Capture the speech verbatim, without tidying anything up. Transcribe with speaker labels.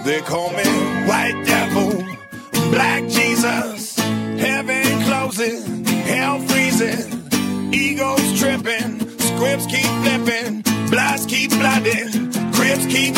Speaker 1: They call me White Devil, Black Jesus, heaven closing, hell freezing, egos tripping, scripts keep flipping, bloods keep blooding, Crips keep